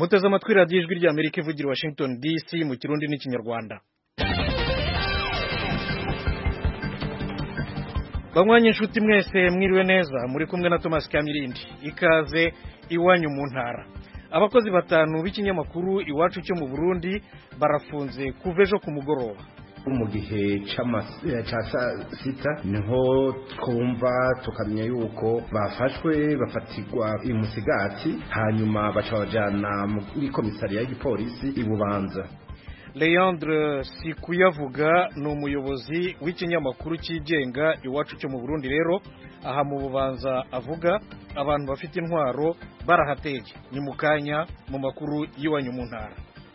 muteze amatwi radiyo ijwi ry'Amerika ivugira i Washington DC mu Kirundi n'Ikinyarwanda. Banywanyi inshuti mwese mwiriwe neza, muri kumwe na Thomas Kamirindi. Ikaze iwanyu mu ntara. Abakozi batanu b'ikinyamakuru Iwacu cyo mu Burundi barafunze kuva ejo ku mugoroba. Mu gihe ca sita niho twumva tukamenya yuko bafashwe bafatirwa imusigati, hanyuma baca bajana muri komisariya y'igipolisi ibubanza. Leandre Sikuyavuga ni umuyobozi w'ikinyamakuru cyigenga Iwacu cyo mu Burundi. Rero aha mu bubanza avuga abantu bafite intwaro barahateye. Ni mukanya mu makuru y'iwanyu mu ntara.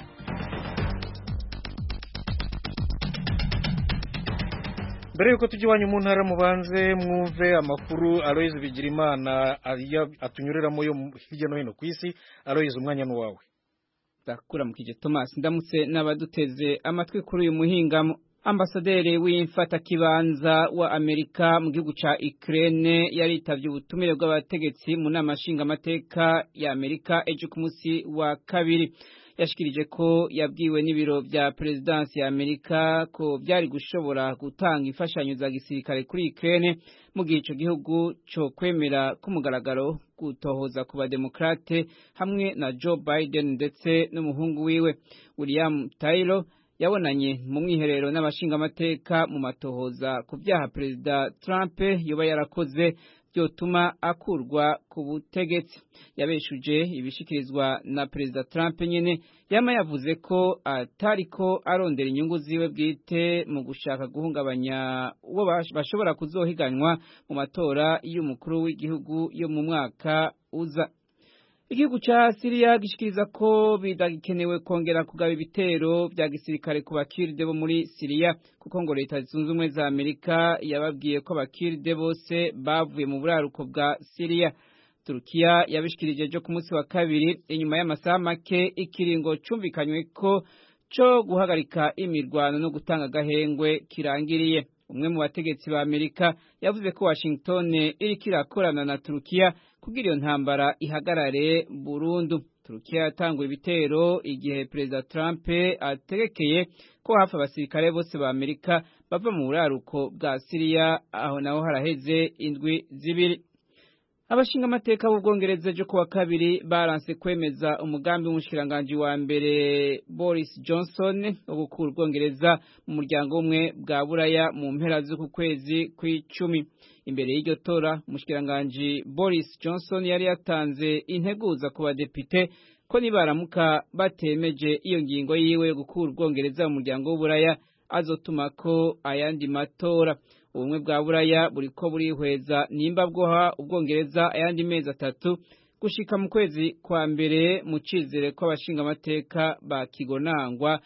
Mbere yuko tujya iwanyu mu ntara mubanze mwumve amakuru Aloys Bigirimana atunyureramo yo hirya no hino ku isi. Aloys, umwanya ni wawe. Dakura mukije Thomas, ndamutse n'abaduteze amatwi kuri uyu muhingamo. Ambasaderi w'imfata kibanza wa Amerika mu gihugu ca Ukraine yaritavye ubutumire bw'abategetsi mu nama nshingamateka ya Amerika ejo ku munsi wa kabiri. Yashikirije ko yabwiwe n'ibiro vya Presidence ya Amerika ko byari gushobora gutanga imfashanyo za gisirikare kuri Ukraine mu gihe ico gihugu cyo kwemera kumugaragaro gutohoza ku bademokrate hamwe na Joe Biden ndetse n'umuhungu wiwe William Taylor yabonanye mu mwiherero n'abashingamateka mu matohoza ku byaha Perezida Trump yoba yarakoze byotuma akurwa ku butegetsi. Yabeshuje ibishikirizwa na Perezida Trump nyene, yama yavuze ko atariko arondera inyungu ziwe bwite mu gushaka guhungabanya uwo bashobora kuzohiganwa mu matora y'umukuru w'igihugu yo mu mwaka uza. Igihugu ca Syria gishikiriza ko bidagikenewe kongera kugaba ibitero vya gisirikare ku bakirde bo muri Syria kuko ngo leta zunze ubumwe za Amerika yababwiye ko abakirde bose bavuye mu buraruko bwa Syria. Turkiya yabishikirije ejo ku munsi wa kabiri inyuma y'amasaha make ikiringo cumvikanywe ko co guhagarika imirwano no gutanga agahengwe kirangiriye. Umwe mu bategetsi ba Amerika yavuze ko Washington iriko irakorana na Turkiya kugira iyo ntambara ihagarare burundu. Turkiya yatanguye ibitero igihe Perezida Trump ategekeye ko hafi abasirikare bose ba Amerika bava mu buraruko bwa Syria, aho naho haraheze indwi zibiri. Abashingamateka b'Ubwongereza ejo kuwa kabiri baranse kwemeza umugambi w'umushikiranganji wa mbere Boris Johnson wo gukura Ubwongereza mu muryango umwe bwa Buraya mu mpera z'uku kwezi kw'icumi. Imbere y'iryo tora, umushikiranganji Boris Johnson yari yatanze integuza ku badepite ko nibaramuka batemeje iyo ngingo yiwe yo gukura Ubwongereza mu muryango w'Uburaya azotumako ayandi matora. Ubumwe bwa Buraya buriko burihweza nimba bwoha Ubwongereza ayandi mezi 3 gushika mu kwezi kwa mbere mu cizere ko abashingamateka bakigonangwa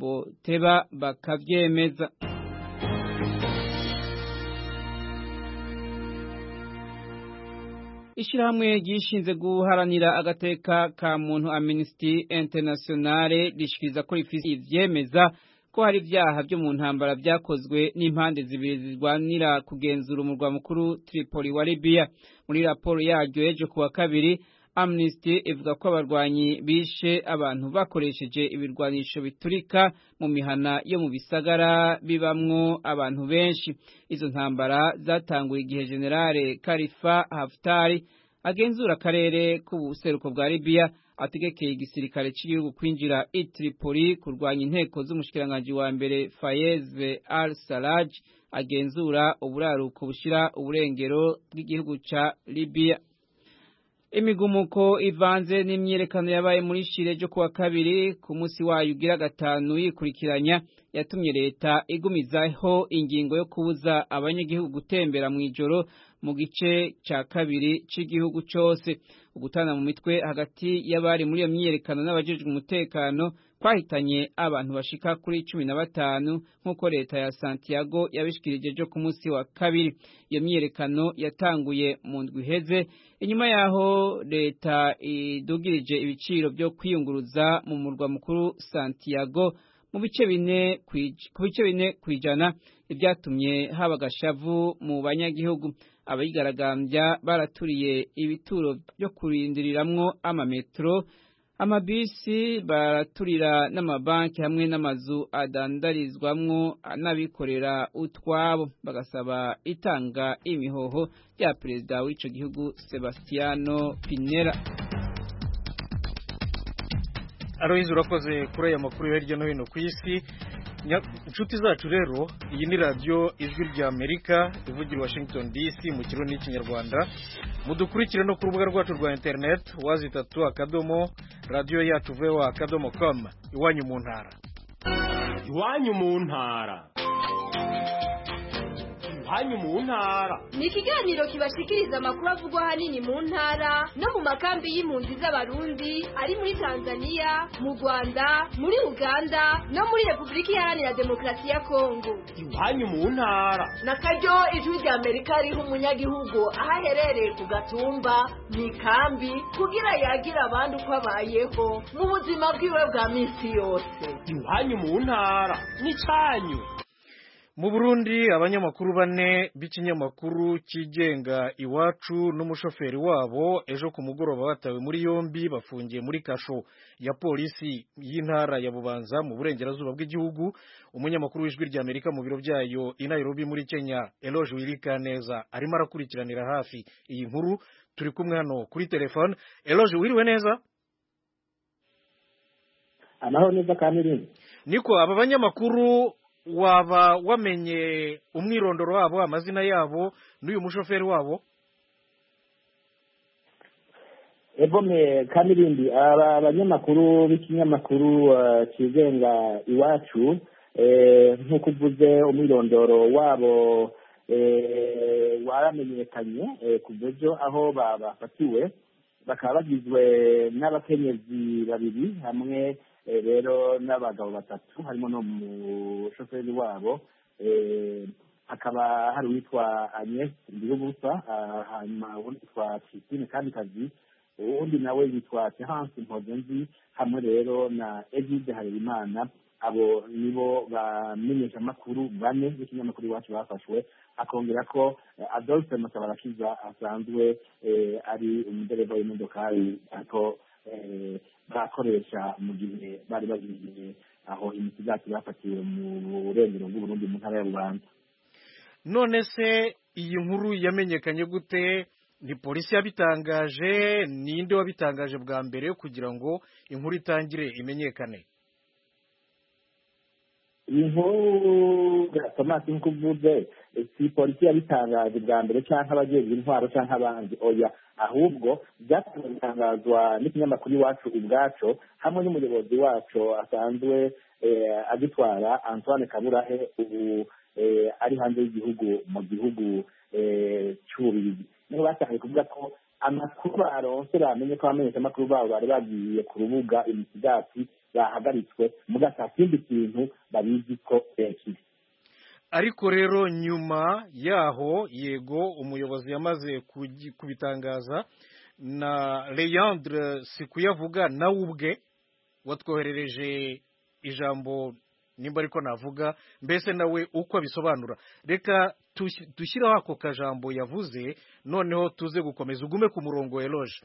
boteba bakavyemeza. Ishirahamwe gishinze guharanira agateka ka muntu Amnesty International rishikiriza ko rifise ivyemeza ko hari ibyaha byo mu ntambara byakozwe n'impande zibiri zirwanira kugenzura umurwa mukuru Tripoli wa Libya. Muri raporo yaryo ejo kuwa kabiri, Amnesty ivuga ko abarwanyi bishe abantu bakoresheje ibirwanisho biturika mu mihana yo mu bisagara bibamwo abantu benshi. Izo ntambara zatanguye igihe Generale Khalifa Haftar agenzura akarere k'ubuseruko bwa Libya ategekeye igisirikare cy'igihugu kwinjira i Tripoli kurwanya inteko z'umushikiranganji wa mbere Fayez al-Sarraj agenzura uburaruko bushira uburengero bw'igihugu ca Libya. Imigumuko ivanze n'imyerekano yabaye muri Shire ejo kuwa kabiri ku munsi wayo ugira gatanu yikurikiranya yatumye leta igumizaho ingingo yo kubuza abanyagihugu gutembera mu ijoro mu gice ca kabiri c'igihugu cyose. Ugutana mu mitwe hagati y'abari muri iyo myerekano n'abajejwe umutekano kwahitanye abantu bashika kuri 15 nk'uko leta ya Santiago yabishikirije ejo ku munsi wa kabiri. Iyo myerekano yatanguye mu ndwi iheze inyuma yaho leta idugirije ibiciro byo kwiyunguruza mu murwa mukuru Santiago mu bice 4 kwijana, ibyatumye haba gashavu mu banyagihugu. Abayigaragambya baraturiye ibituro byo kurindiriramwo amametro amabisi baraturira n'amabanki hamwe n'amazu adandarizwamwo n'abikorera utwabo bagasaba itanga imihoho rya perezida w'ico gihugu Sebastiano Pinera. Aloyizi urakoze kuri aya makuru yo hirya no hino ku isi. Inshuti zacu rero, iyi ni radio Ijwi rya Amerika ivugira Washington DC mu kirundi n'ikinyarwanda. Mudukurikire no ku rubuga rwacu rwa internet wazitatu radio yacu voa.com. Iwanyu mu ntara. Iwanyu mu ntara. Iwanyu mu ntara. Ni ikiganiro kibashikiriza amakuru avugwa hanini mu ntara no mu makambi y'impunzi z'abarundi ari muri Tanzania, mu Rwanda, muri Uganda no muri Republika Iharanira Demokarasi ya Kongo. Iwanyu mu ntara. Nakaryo Ijwi rya Amerika riha umunyagihugu ahaherereye ku gatumba mu ikambi kugira yagira abandi uko abayeho mu buzima bwiwe bwa minsi yose. Iwanyu mu ntara n'icyanyu. Mu Burundi abanyamakuru 4 b'ikinyamakuru kigenga Iwacu n'umushoferi wabo ejo ku mugoroba batawe muri yombi bafungiye muri kasho ya polisi y'intara ya Bubanza mu burengerazuba bw'igihugu. Umunyamakuru w'Ijwi rya Amerika mu biro byayo i Nairobi muri Kenya Eloge Wirikaneza arimo arakurikiranira hafi iyi nkuru. Turi kumwe hano kuri telefone. Eloge, wiriwe neza? Amahoro neza kandi niko aba banyamakuru waba wamenye umwirondoro wabo, amazina yabo n'uyu mushoferi wabo? Ebome Kamirindi, aba banyamakuru b'ikinyamakuru kigenga Iwacu nk'uko uvuze umwirondoro wabo waramenyekanye ku buryo aho bafatiwe bakaba bagizwe n'abakenyezi 2 hamwe rero n'abagabo 3 harimo no mushoferi wabo hakaba hari witwa Agnes Ndirubusa hanyuma witwa Christine Kamikazi undi nawe witwa Terence Mpozenzi hamwe rero na Egide Harerimana. Abo nibo bamenyesha makuru 4 b'ikinyamakuru Iwacu bafashwe, akongera ko Adolphe Masabarakiza asanzwe ari umudereva w'imodokari ako bakoresha mu gihe bari bagiye aho imisigati bafatiwe mu burengero bw'Uburundi mu ntara ya Bubanza. None se iyi nkuru yamenyekanye gute? Ni polisi yabitangaje? Ninde wabitangaje bwa mbere kugira ngo inkuru itangire imenyekane? Inkuru Thomas nkuvuze si polisi yabitangaje bwa mbere cyangwa abajejwe intwaro cyangwa abandi, oya, ahubwo byatangazwa n'ikinyamakuru Iwacu ubwaco hamwe n'umuyobozi wacu asanzwe agitwara Antoine Kaburahe ubu ari hanze y'igihugu mu gihugu cy'Ububiligi. Niho batangiye kuvuga ko amakuru baronse bamenye ko abamenyesha amakuru babo bari bagiye ku rubuga imisigati bahagaritswe mugasa kindi kintu babizi ko kiri. Ariko rero nyuma yaho yego umuyobozi yamaze kubitangaza na Leandre Sikuyavuga nawe ubwe watwoherereje ijambo nimba ariko navuga mbese nawe uko abisobanura. Reka dushyiraho ako kajambo yavuze noneho tuze gukomeza. Ugume ku murongo Eloge.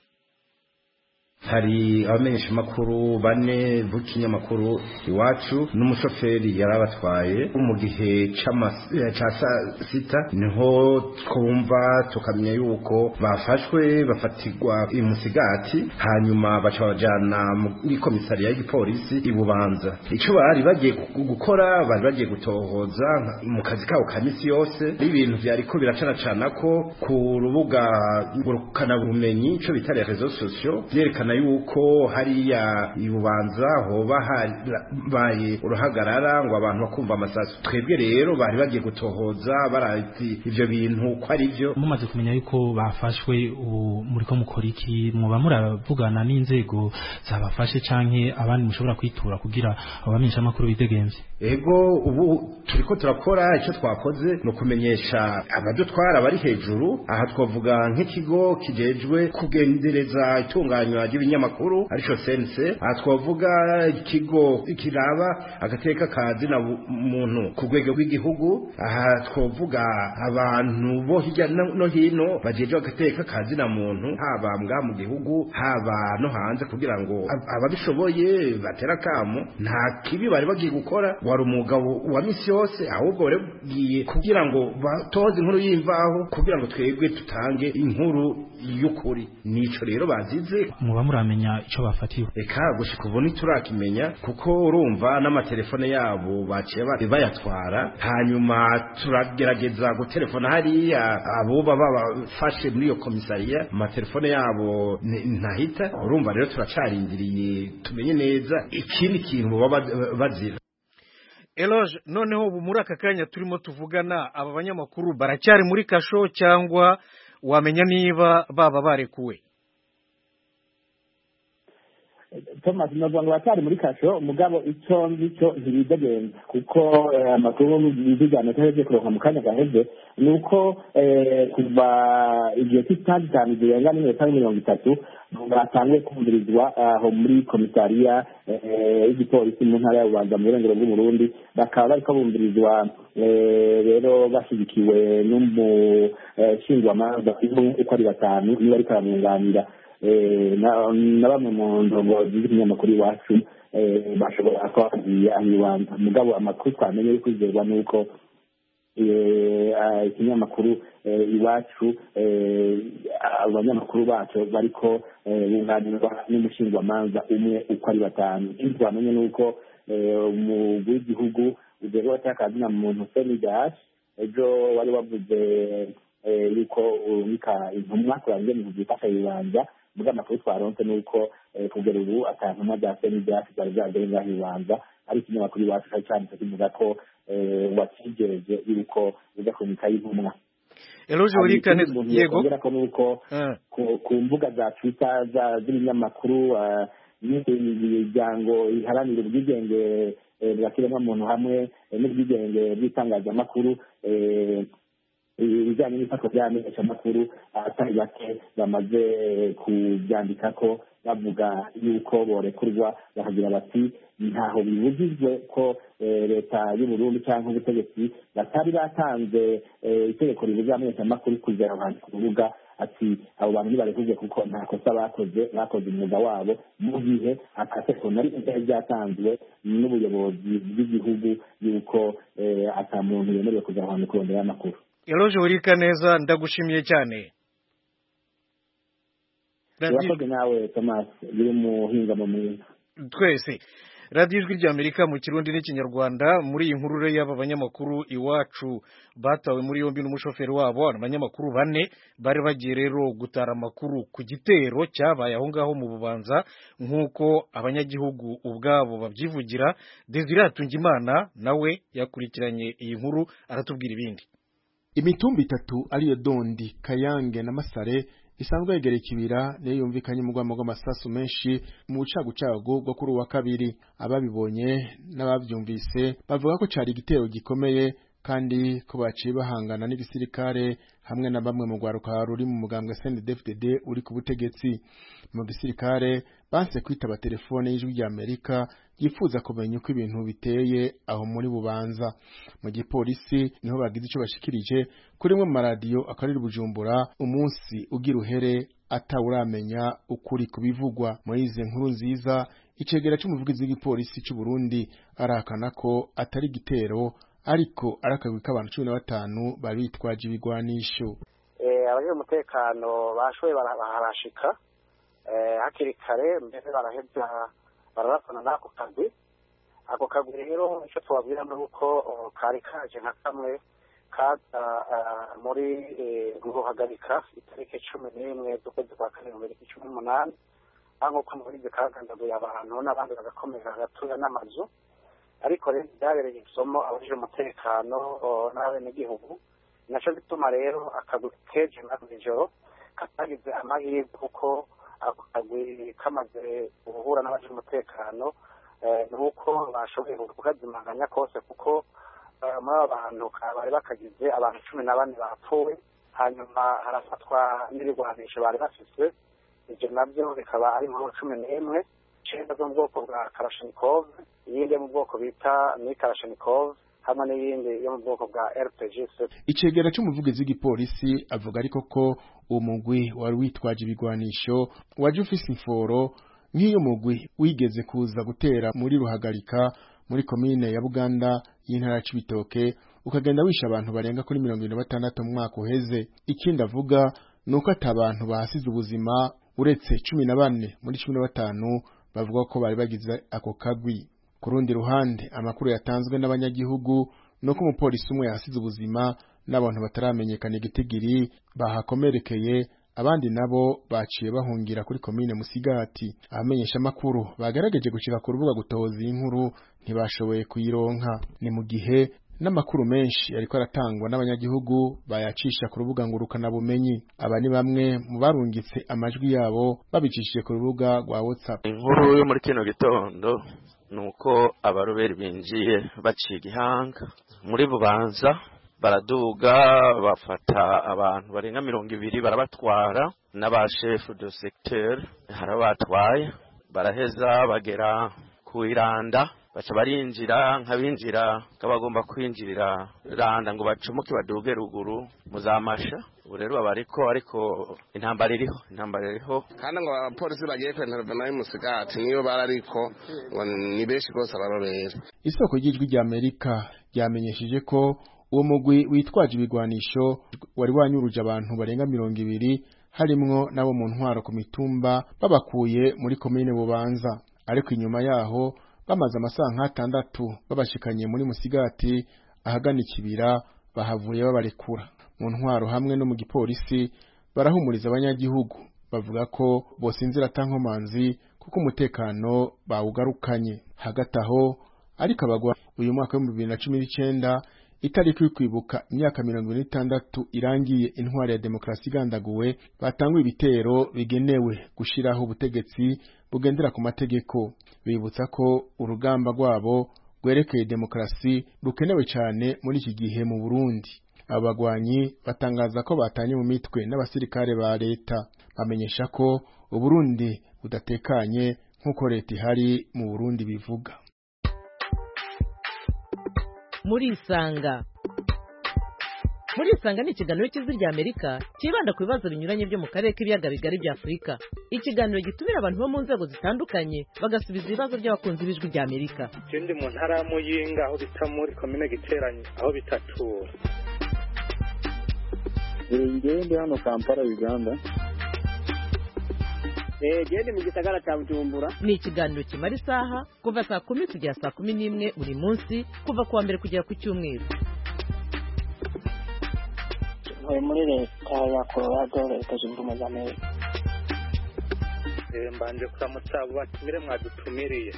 Hari abamenyesha makuru 4 b'ikinyamakuru Iwacu n'umushoferi yarabatwaye mu gihe ca sita niho twumva tukamenya yuko bafashwe bafatirwa imusigati hanyuma baca bajana muri komisariya y'igipolisi ibubanza. Ico bari bagiye gukora bari bagiye gutohoza mu kazi kabo ka misi yose ibintu byariko biracanacana ko ku rubuga ngurukana bumenyi ico bita les réseaux sociaux byerekana yuko hariya ibubanza hoba baye uruhagarara ngo abantu bakumva amasasu. Twebwe rero bari bagiye gutohoza barati ivyo bintu ko ari byo. Mumaze kumenya yuko bafashwe muri ko mukora iki? Muba muravugana n'inzego zabafashe canke abandi mushobora kwitura kugira abamenyesha makuru bidegemvye? Ego ubu turiko turakora icyo twakoze no kumenyesha abadutwara bari hejuru. Aha twavuga nk'ikigo kijejwe kugendereza itunganywa ry'ibinyamakuru arico sense twavuga ikigo kiraba agateka kazi na muntu ku rwego rw'igihugu aha twavuga abantu bo hirya no hino bajeje agateka kazi na muntu haba mbwa mu gihugu haba no hanze kugira ngo ababishoboye batera kamo nta kibi bari bagiye gukora wari umugabo wa misi yose ahubwo baregiye kugira ngo batoze inkuru y'imvaho kugira ngo twebwe tutange inkuru y'ukuri nico rero bazize muba muramenya ico bafatiwe eka gushika ubu ntiturakimenya kuko urumva n'amatelefone yabo baciye bayatwara hanyuma turagerageza gutelefona hariya abo baba bafashe muri iyo komisariya amatelefone yabo ntahita urumva rero turacarindiriye tumenye neza ikindi kintu baba bazira. Eloge noneho ubu muri aka kanya turimo tuvugana aba banyamakuru baracyari muri kasho cyangwa wamenya niba baba barekuwe? Thomas Nobongo batari muri kasho mugabo icyo ngicyo ntibidegenda kuko amakuru y'ibijyanye n'aheje kuronka mu kanya gaheze nuko kuva igihe cy'itandukanye zirenga n'iminota 30 batangiye kumvirizwa aho muri komisariya y'igipolisi mu ntara ya Bubanza mu burengero bw'Uburundi bakaba bariko bumvirizwa rero bashyigikiwe n'umushingwamanza uko ari batanu niba ariko aramwunganira na bamwe mu ndongozi z'ikinyamakuru iwacu bashobora ko bagiye aho Bubanza mugabo amakuru twamenye yo kwizerwa nuko ikinyamakuru iwacu abanyamakuru bacu bariko bunganirwa n'umushingwamanza umwe uko ari batanu twamenye nuko mu bw'igihugu ujyeho cyakazi na muntu Senidash ejo wari wavuze yuko urumika intumwa kurangiye mu gifasha Bubanza muga amakuru twaronse nuko kugera ubu atantumwa bya Senidash bari byagenga Bubanza ari ikinyamakuru iwacu cyane kivuga ko wakijeje yuko uza kumika y'intumwa. Eloge urikane yego ko nuko ku mbuga za Twitter z'ibinyamakuru n'imiryango iharanira ubwigenge bw'ikiremwamuntu hamwe n'ubwigenge bw'itangazamakuru ibijyanye n'ifatwa ry'amenyeshamakuru atari bake bamaze kubyandika ko bavuga yuko borekurwa bakagira bati ntaho bibujijwe ko leta y'u Burundi cyangwa ubutegetsi batari batanze itegeko ribuza amenyeshamakuru kugera ahantu ku rubuga ati abo bantu nibarekuje kuko nta kosa bakoze umwuga wabo mu gihe akategeko nari ryatanzwe n'ubuyobozi bw'igihugu yuko ata muntu yemerewe kujya ahantu kurondera amakuru. Eloge urika neza ndagushimiye cyane. Urakoze nawe Thomas biri mu hingamo mwiza twese. Radio Ijwi ry'Amerika mu Kirundi n'Ikinyarwanda muri iyi nkuru y'aba banyamakuru iwacu batawe muri yombi n'umushoferi wabo abanyamakuru 4 bari bagiye rero gutara amakuru ku gitero cyabaye aho ngaho mu Bubanza nk'uko abanyagihugu ubwabo babyivugira. Desire Atungimana nawe yakurikiranye iyi nkuru aratubwira ibindi. Imitumba 3 ariyo Dondi, Kayange na Masare isanzwe yegereye Kibira niyo yumvikanye mu rwamo rw'amasasu menshi mu bucagucagu bwo kuri wa kabiri. Ababibonye n'abavyumvise bavuga ko cari igitero gikomeye kandi ko baciye bahangana n'igisirikare hamwe na bamwe mu rwaruka ruri mu mugambwe CNDD-FDD uri ku butegetsi. Mu gisirikare banse kwitaba telefone y'Ijwi ry'Amerika yifuza kumenya uko ibintu biteye aho muri Bubanza. Mu gipolisi niho bagize ico bashikirije kuri mwe mu radio akariri Bujumbura umunsi ugira uhere atawuramenya ukuri kubivugwa. Muri izi nkuru nziza icegera cy'umuvugizi w'igipolisi cy'u Burundi arakana ko atari gitero ariko arakagwi k'abantu 15 bari bitwaje ibigwanisho. Abaje umutekano bashoye barashika hakiri kare mbere baraheza bararapana nako kagwi. Ako kagwi rero icyo twabwira nuko kari kaje nka kamwe kaza muri guhagarika itariki 11 z'ukwezi kwa 2018 aho ko muri bikagandaguye abantu n'abandi bagakomeza gatuya n'amazu. Ariko rero byabereye isomo abaje umutekano n'abenegihugu naco bituma rero akagukeje n'ijoro katagize amahirwe kuko akagwi kamaze guhura n'abaje umutekano nuko bashoboye kukazimanganya kose kuko muri abantu bari bakagize abantu 14 bapfuye hanyuma harafatwa n'ibigwanisho bari bafise ivyo navyo bikaba ari inkuru 11 icenda zo mu bwoko bwa Kalashnikov, iyindi yo mu bwoko bita ni Kalashnikov hamwe n'iyindi yo mu bwoko bwa RPG-7. Icegera c'umuvugizi w'igipolisi avuga ariko ko uwo mugwi wari witwaje ibigwanisho waje ufise inforo nk'iyo mugwi wigeze kuza gutera muri Ruhagarika muri komine ya Buganda y'intara ya Cibitoke ukagenda wisha abantu barenga kuri 26 mu mwaka uheze. Ikindi avuga nuko atabantu bahasize ubuzima uretse 14 muri 15 bavuga ko bari bagize ako kagwi. Ku rundi ruhande amakuru yatanzwe n'abanyagihugu nuko umupolisi umwe yahasize ubuzima n'abantu bataramenyekana igitigiri bahakomerekeye, abandi nabo baciye bahungira kuri komine Musigati. Abamenyesha makuru bagerageje gushika ku rubuga gutoza inkuru ntibashoboye kuyironka. Ni mu gihe n'amakuru menshi ariko aratangwa n'abanyagihugu bayacisha ku rubuga ngurukana bumenyi. Aba ni bamwe mu barungitse amajwi yabo babicishije ku rubuga rwa WhatsApp. Inkuru yo muri kino gitondo nuko abaroberi binjiye baciye Gihanga muri Bubanza, baraduga bafata abantu barenga 200 barabatwara n'abachef de secteur harabatwaye, baraheza bagera ku Iranda baca barinjira nk'abinjira kabagomba kwinjirira Randa ngo bacomoke baduge ruguru muzamasha. Urero ariko intambara iriho kandi ngo abapolisi bagiye kwentervena mu Musigati niyo barariko ngo ni beshi gose abarobera. Isoko ry'ijwi rya Amerika ryamenyesheje ko uwo mugwi witwaje ibigwanisho wari wanyuruje abantu barenga 200 harimwo nabo mu ntwaro ku mitumba babakuye muri komine Bubanza, ariko inyuma yaho bamaze amasaha 6 babashikanye muri Musigati ahagana Ikibira bahavuye babarekura. Mu ntwaro hamwe no mu gipolisi barahumuriza abanyagihugu bavuga ko bose inzira tankomanzi kuko umutekano bawugarukanye. Hagati aho ariko abagwa uyu mwaka wa 2019 itariki yo kwibuka imyaka 26 irangiye intwari ya demokrasi gandaguwe, batanguye ibitero bigenewe gushiraho ubutegetsi bugendera ku mategeko. Bibutsa ko urugamba rwabo gwerekeye demokrasi rukenewe cyane muri iki gihe mu Burundi. Abagwanyi batangaza ko batanye mu mitwe n'abasirikare ba leta, bamenyesha ko Uburundi budatekanye nk'uko leta ihari mu Burundi bivuga. Muri Isanga ni ikiganiro cy'ijwi rya Amerika kibanda ku bibazo binyuranye byo mu karere k'ibiyaga bigari bya Afurika. Ikiganiro gitumira abantu bo mu nzego zitandukanye bagasubiza ibibazo by'abakunzi b'ijwi rya Amerika. Ndi mu ntara ya Muyinga aho bita muri komine Giteranyi aho bitatura. Ndi hano Kampala Uganda. Gende mu gisagara cya Bujumbura. Ni ikiganiro kimara isaha kuva saa 10 kugera saa 11 buri munsi kuva kuwa mbere kugera ku cyumweru. Muri leta ya Colorado leta zunze ubumwe za Amerika. Mbanje kuramutsa batumire mwadutumiriye.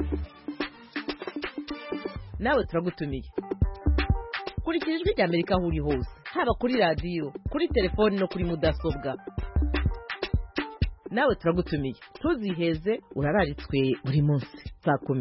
Nawe turagutumiye. Kurikira ijwi rya Amerika aho uri hose, haba kuri radio, kuri telefoni no kuri mudasobwa. Nawe turagutumiye. Tuziheze urararitswe buri munsi saa 10.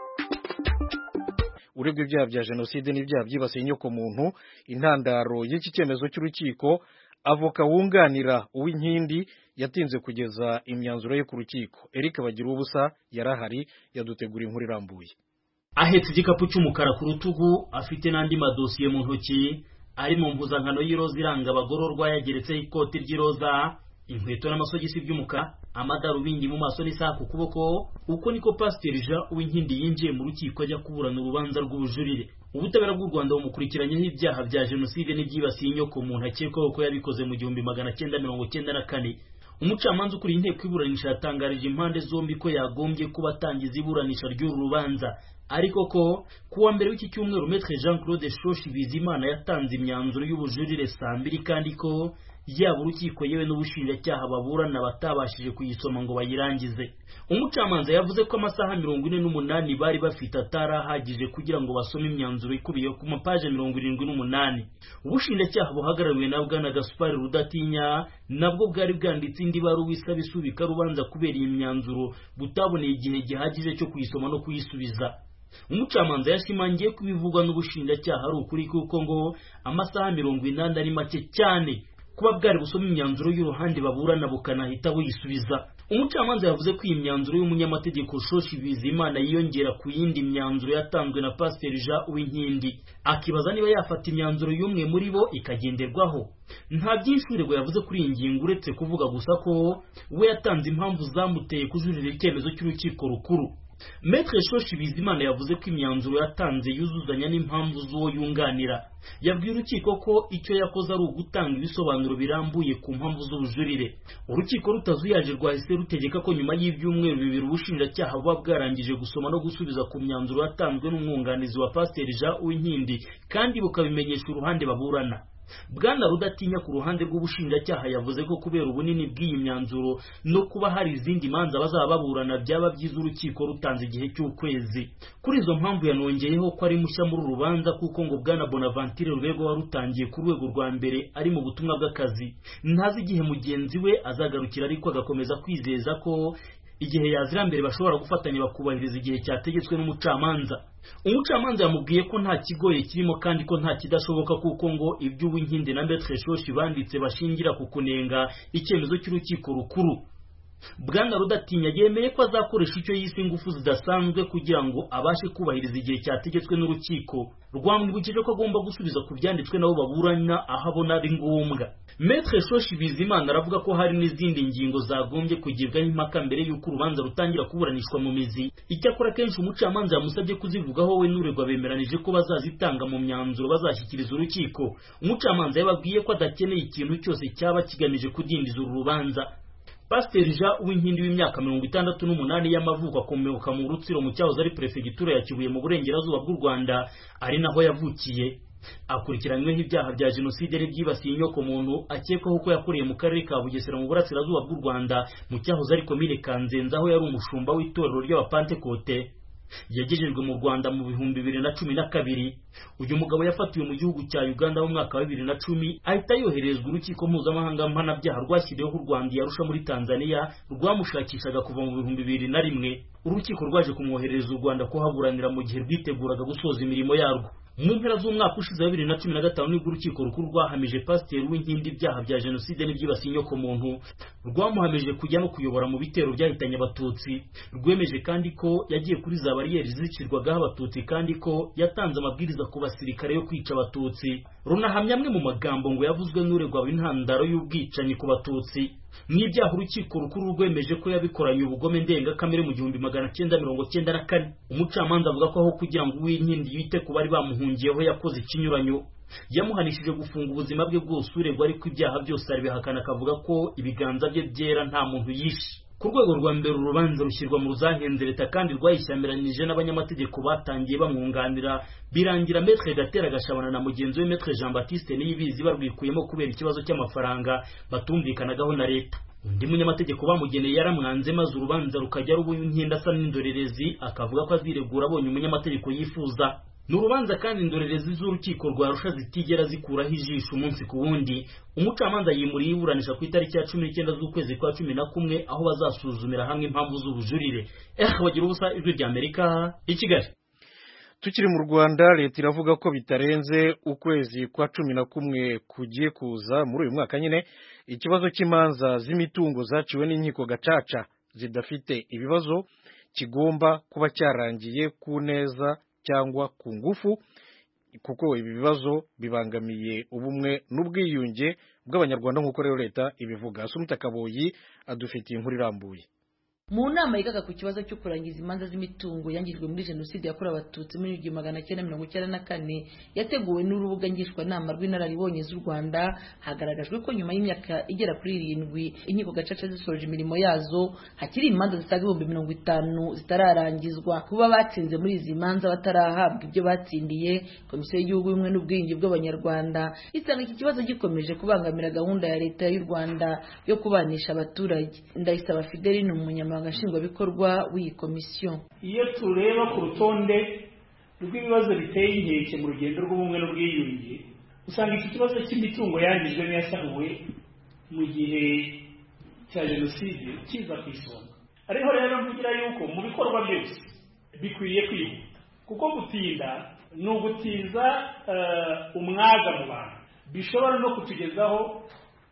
Urebwe ibyaha bya genocide n'ibyaha byibasiye inyoko muntu, intandaro y'iki cyemezo cy'urukiko, avoka wunganira uw'inkindi yatinze kugeza imyanzuro yo ku rukiko. Eric Bagirubusa yarahari yadutegura inkuru irambuye. Ahetse igikapu cy'umukara ku rutugu, afite n'andi madosiye mu ntoki, ari mu mpuzankano y'iroza iranga abagororwa, yageretseho ikoti ry'iroza, inkweto n'amasogisi by'umukara, amadarubindi mu maso n'isaha ku kuboko. Uko niko Pasteur Jean Uwinkindi yinjiye mu rukiko ajya kuburana urubanza rw'ubujurire. Ubutabera bw'u Rwanda bumukurikiranyeho ibyaha bya genocide n'ibyibasiye inyoko muntu akekwaho ko yabikoze mu 1994. Umucamanza ukuriye inteko iburanisha yatangarije impande zombi ko yagombye kuba atangiza iburanisha ry'uru rubanza, ariko ko kuwa mbere w'iki cyumweru Maître Jean-Claude Shoshi Bizimana yatanze imyanzuro y'ubujurire saa 2 kandi ko yaba urukiko yewe n'ubushinjacyaha baburana batabashije kuyisoma ngo bayirangize. Umucamanza yavuze ko amasaha 48 bari bafite atarahagije kugira ngo basome imyanzuro ikubiye ku mapaje 78. Ubushinjacyaha buhagarariwe na Bwana Gaspard Rudatinya nabwo bwari bwanditse indi baruwa isaba isubika rubanza kubera iyi myanzuro butaboneye igihe gihagije cyo kuyisoma no kuyisubiza. Umucamanza yashimangiye ko ibivugwa n'ubushinjacyaha ari ukuri kuko ngo amasaha 80 ari make cyane kuba bwari busoma imyanzuro y'uruhande baburana bukanahita buyisubiza. Umucamanza yavuze ko iyi myanzuro y'umunyamategeko Shoshi Bizimana yiyongera ku yindi myanzuro yatanzwe na Pasteur Jean Uwinkindi, akibaza niba yafata imyanzuro y'umwe muri bo ikagenderwaho. Nta byinshi uregwa yavuze kuri iyi ngingo uretse kuvuga gusa ko we yatanze impamvu zamuteye kujurira icyemezo cy'urukiko rukuru. Maître Shoshi Bizimana yavuze ko imyanzuro yatanze yuzuzanya n'impamvu z'uwo yunganira. Yabwiye urukiko ko icyo yakoze ari ugutanga ibisobanuro birambuye ku mpamvu z'ubujurire. Urukiko rutazuyaje rwahise rutegeka ko nyuma y'ibyumweru bibiri ubushinjacyaha buba bwarangije gusoma no gusubiza ku myanzuro yatanzwe n'umwunganizi wa Pasteur Jean Uwinkindi kandi bukabimenyesha uruhande baburana. Bwana Rudatinya ku ruhande rw'ubushinjacyaha yavuze ko kubera ubunini bw'iyi myanzuro no kuba hari izindi manza bazaba baburana byaba byiza urukiko rutanze igihe cy'ukwezi. Kuri izo mpamvu yanongeyeho ko ari mushya muri rubanza kuko ngo Bwana Bonaventure Rubego warutangiye ku rwego rwa mbere ari mu butumwa bw'akazi. Ntazi igihe mugenzi we azagarukira ariko agakomeza kwizeza ko igihe yazira mbere bashobora gufatanya bakubahiriza igihe cyategetswe n'umucamanza. Umucamanza yamubwiye ko nta kigoye kirimo kandi ko nta kidashoboka kuko ngo ibyo Uwinkindi na Maître Shoshi banditse bashingira ku kunenga icyemezo cy'urukiko rukuru. Bwana Rudatinya yemeye ko azakoresha icyo yise ingufu zidasanzwe kugira ngo abashe kubahiriza igihe cyategetswe n'urukiko. Rwamwibukije ko agomba gusubiza ku byanditswe nabo baburana aho abona ari ngombwa. Maître Shoshi Bizimana aravuga ko hari n'izindi ngingo zagombye kugibwaho impaka mbere y'uko urubanza rutangira kuburanishwa mu mizi. Icyakora kenshi umucamanza yamusabye kuzivugaho we n'uregwa bemeranije ko bazazitanga mu myanzuro bazashyikiriza urukiko. Umucamanza yababwiye ko adakeneye ikintu cyose cyaba kigamije kudindiza uru rubanza. Pasteur Jean Uwinkindi w'imyaka 68 y'amavuko akomoka mu Rutsiro mu cyahoze ari prefegitura ya Kibuye mu burengerazuba bw'u Rwanda ari naho yavukiye. Akurikiranyweho ibyaha bya jenoside byibasiye inyoko muntu akekwaho ko yakoreye mu karere ka Bugesera mu burasirazuba bw'u Rwanda mu cyahoze ari komine Kanzenze aho yari umushumba w'itorero ry'abapantekote. Yagejejwe mu Rwanda mu 2012. Uyu mugabo yafatiwe mu gihugu cya Uganda mu mwaka wa 2010 ahita yoherezwa urukiko mpuzamahanga mpanabyaha rwashyiriweho u Rwanda yarusha muri Tanzania rwamushakishaga kuva mu 2001. Urukiko rwaje kumwohereza u Rwanda kuhaburanira mu gihe rwiteguraga gusoza imirimo yarwo. Mu mpera z'umwaka ushize wa 2015 nibwo urukiko rukuru rwahamije Pasteur Uwinkindi ibyaha bya jenoside n'ibyibasiye inyoko muntu. Rwamuhamije kujya no kuyobora mu bitero byahitanye abatutsi. Rwemeje kandi ko yagiye kuri za bariyeri zicirwagaho abatutsi kandi ko yatanze amabwiriza ku basirikare yo kwica abatutsi. Runahamya amwe mu magambo ngo yavuzwe n'uregwa w'intandaro y'ubwicanyi ku batutsi. N'ibyaha urukiko rukuru rwemeje ko yabikoranye ubugome ndengakamere mu 1994. Umucamanza avuga ko aho kugira ngo Uwinkindi yite ku bari bamuhungiyeho yakoze ikinyuranyo. Yamuhanishije gufunga ubuzima bwe bwose uregwa ariko ibyaha byose arabihakana akavuga ko ibiganza bye byera nta muntu yishe. Ku rwego rwa mbere urubanza rushyirwa mu ruzahenze leta kandi rwayishyamiranyije n'abanyamategeko batangiye bamwunganira birangira Maître Gatera Gashabana na mugenzi we Maître Jean Baptiste Niyibizi barwikuyemo kubera ikibazo cy'amafaranga batumvikanagaho na leta. Undi munyamategeko bamugeneye yaramwanze maze urubanza rukajya Uwinkindi asa n'indorerezi akavuga ko aziregura abonye umunyamategeko yifuza. N'urubanza kandi indorerezi z'urukiko rwa Arusha zitigera zikuraho ijisho umunsi ku wundi. Umucamanza yimuriye iburanisha ku itariki ya 19 z'ukwezi kwa 11 aho bazasuzumira hamwe impamvu z'ubujurire. Bagira ubusa ijwi rya Amerika i Kigali. Tukiri mu Rwanda leta iravuga ko bitarenze ukwezi kwa 11 kugiye kuza muri uyu mwaka nyine ikibazo cy'imanza z'imitungo zaciwe n'inkiko gacaca zidafite ibibazo kigomba kuba cyarangiye ku neza cyangwa ku ngufu kuko ibi bibazo bibangamiye ubumwe n'ubwiyunge bw'abanyarwanda nk'uko rero leta ibivuga. Asumta Kaboyi adufitiye inkuru irambuye. Mu nama yigaga ku kibazo cyo kurangiza imanza z'imitungo yangijwe muri jenoside yakorewe abatutsi muri 1994 yateguwe n'urubuga ngishwanama rw'inararibonye z'u Rwanda, hagaragajwe ko nyuma y'imyaka igera kuri 7 inkiko gacaca zisoje imirimo yazo hakiri imanza zisaga 50 zitararangizwa. Kuba batsinze muri izi manza batarahabwa ibyo batsindiye, Komisiyo y'Igihugu y'Ubumwe n'Ubwiyunge bw'Abanyarwanda isanga iki kibazo gikomeje kubangamira gahunda ya leta y'u Rwanda yo kubanisha abaturage. Ndayisaba Fideli ni umunyamabanga nshingwabikorwa w'iyi komisiyo. Iyo tureba ku rutonde rw'ibibazo biteye inkeke mu rugendo rw'ubumwe n'ubwiyunge usanga iki kibazo cy'imitungo yangijwe n'iyasahuwe mu gihe cya jenoside kiza ku isonga. Ariho rero mvugira yuko mu bikorwa byose bikwiriye kwihuta kuko gutinda ni ugutiza umwaga mu bantu bishobora no kutugezaho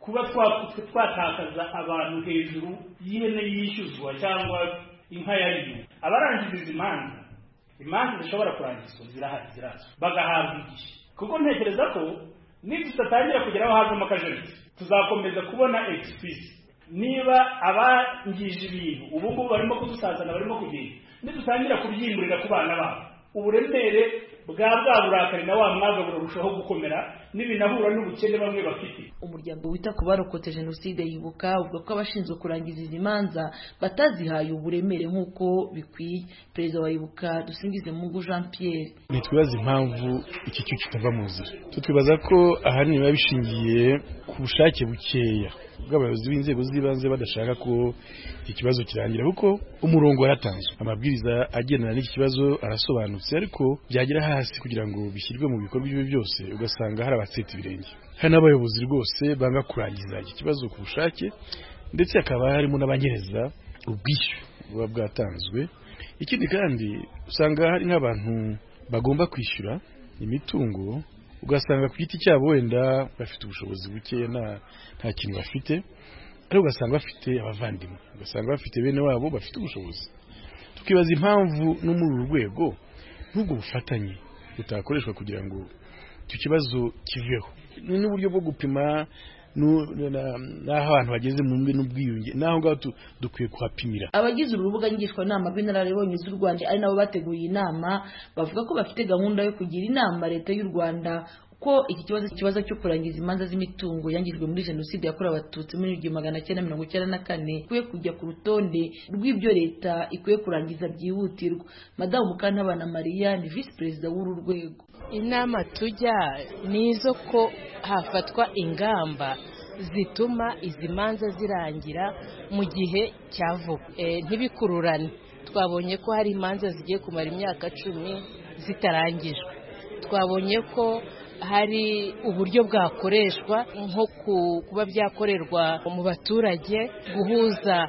kuba twatakaza abantu hejuru y'ihene yishyuzwa cyangwa inka yariye abarangiza izi imanza zishobora kurangizwa zirahari zirazwi bagahabwa igihe kuko ntekereza ko nitudatangira kugeraho hazamo akajerisi tuzakomeza kubona expisi niba abangije ibintu ubu ngubu barimo kudusazana barimo kugenda nidutangira kubyimurira ku bana babo uburemere bwa burakari na wa mwaga burushaho gukomera n'ibinahura n'ubukene bamwe bafite. Umuryango wita ku barokotse jenoside yibuka uvuga ko abashinzwe kurangiza izi manza batazihaye uburemere nk'uko bikwiye. Perezida wa Ibuka Dusingizemungu Jean Pierre: nitwibaza impamvu iki cyo kitava mu nzira. Twibaza ko ahanini biba bishingiye ku bushake bukeya bw'abayobozi b'inzego z'ibanze badashaka ko iki kibazo kirangira, kuko umurongo waratanzwe, amabwiriza agendana n'iki kibazo arasobanutse, ariko byagera hasi kugira ngo bishyirwe mu bikorwa ibyo byose ugasanga hari abatseta ibirenge, hari n'abayobozi rwose banga kurangiza iki kibazo ku bushake, ndetse hakaba harimo n'abanyereza ubwishyu buba bwatanzwe. Ikindi kandi usanga hari nk'abantu bagomba kwishyura imitungo, ugasanga ku giti cyabo wenda bafite ubushobozi buke nta kintu bafite, ariko ugasanga bafite abavandimwe, ugasanga bafite bene wabo bafite ubushobozi. Tukibaza impamvu no muri uru rwego n'ubwo bufatanye butakoreshwa kugira ngo icyo kibazo kiveho. Ni n'uburyo bwo gupima n'aho abantu bageze mu mbe n'ubwiyunge, naho ngaho dukwiye kuhapimira. Abagize urubuga ngishwanama rw'inararibonye z'u Rwanda ari nabo bateguye inama, bavuga ko bafite gahunda yo kugira inama leta y'u Rwanda ko iki kibazo cyo kurangiza imanza z'imitungo yangijwe muri jenoside yakorewe abatutsi muri 1994 kuye kujya ku rutonde rw'ibyo leta ikwiye kurangiza byihutirwa. Madamu Mukantabana Maria ni vice president w'uru rwego. Inama tujya nizo ko hafatwa ingamba zituma izi manza zirangira mu gihe cya vuba, ntibikururane. Twabonye ko hari imanza zigiye kumara imyaka 10 zitarangijwe. Twabonye ko hari uburyo bwakoreshwa nko kuba byakorerwa mu baturage, guhuza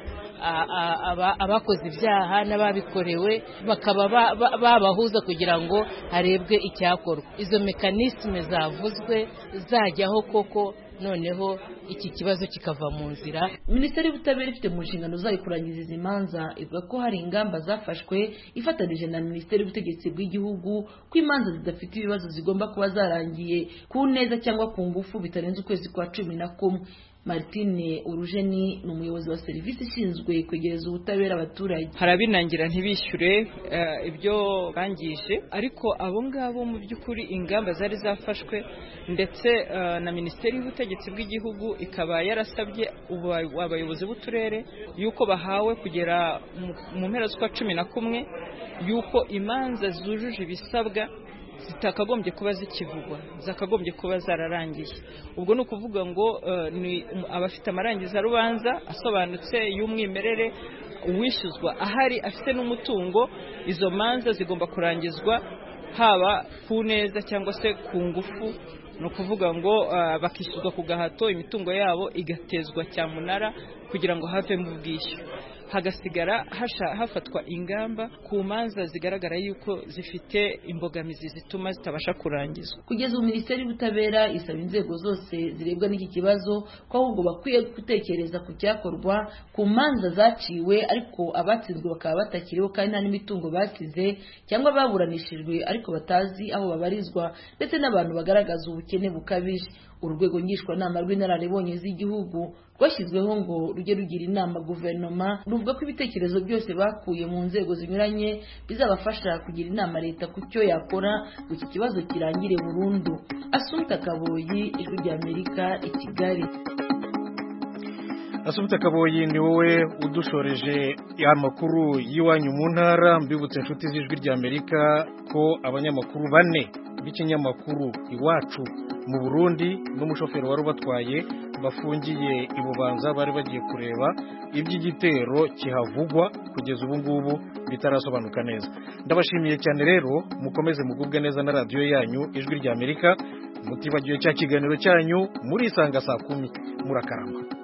abakoze ibyaha n'ababikorewe bakaba babahuza kugira ngo harebwe icyakorwa. Izo mekanisme zavuzwe zajyaho koko, noneho iki kibazo kikava mu nzira. Minisiteri y'Ubutabera ifite mu nshingano zayo kurangiza izi manza, ivuga ko hari ingamba zafashwe ifatanije na Minisiteri y'Ubutegetsi bw'Igihugu ko imanza zidafite ibibazo zigomba kuba zarangiye ku neza cyangwa ku ngufu bitarenze ukwezi kwa 11. Martine Urujeni ni umuyobozi wa serivisi ishinzwe kwegereza ubutabera abaturage. Harabinangira ntibishyure ibyo bangije, ariko abo ngabo mu by'ukuri ingamba zari zafashwe, ndetse na Minisiteri y'Ubutegetsi bw'Igihugu ikaba yarasabye abayobozi b'uturere yuko bahawe kugera mu mpera z'ukwa 11 yuko imanza zujuje ibisabwa zitakagombye kuba zikivugwa, zakagombye kuba zararangiye. Ubwo ni ukuvuga ngo ni abafite amarangiza rubanza asobanutse y'umwimerere, uwishyuzwa ahari afite n'umutungo, izo manza zigomba kurangizwa haba ku neza cyangwa se ku ngufu. No kuvuga ngo bakishyuzwa ku gahato, imitungo yabo igatezwa cyamunara kugira ngo havemo ubwishyu, hagasigara hafatwa ingamba ku manza zigaragara yuko zifite imbogamizi zituma zitabasha kurangizwa. Kugeza ubu Minisiteri y'Ubutabera isaba inzego zose zirebwa n'iki kibazo ko ahubwo bakwiye gutekereza ku cyakorwa ku manza zaciwe ariko abatsinzwe bakaba batakiriho kandi nta n'imitungo basize, cyangwa baburanishijwe ariko batazi aho babarizwa, ndetse n'abantu bagaragaza ubukene bukabije. Urwego ngishwanama rw'inararibonye z'igihugu rwashyizweho ngo rujye rugira inama guverinoma, ruvuga ko ibitekerezo byose bakuye mu nzego zinyuranye bizabafasha kugira inama leta ku cyo yakora ngo iki kibazo kirangire burundu. Asumta Kaboyi, Ijwi ry'Amerika, i Kigali. Asumta Kaboyi, ni wowe udushoreje amakuru y'iwanyu mu ntara. Mbibutse inshuti z'Ijwi ry'Amerika ko abanyamakuru 4 b'ikinyamakuru Iwacu mu Burundi n'umushoferi wari ubatwaye bafungiye i Bubanza, bari bagiye kureba iby'igitero kihavugwa, kugeza ubu ngubu bitarasobanuka neza. Ndabashimiye cyane rero, mukomeze mugubwe neza na radio yanyu Ijwi ry'Amerika, mutibagiwe cya kiganiro cyanyu muri Isanga saa 10. Murakaramba.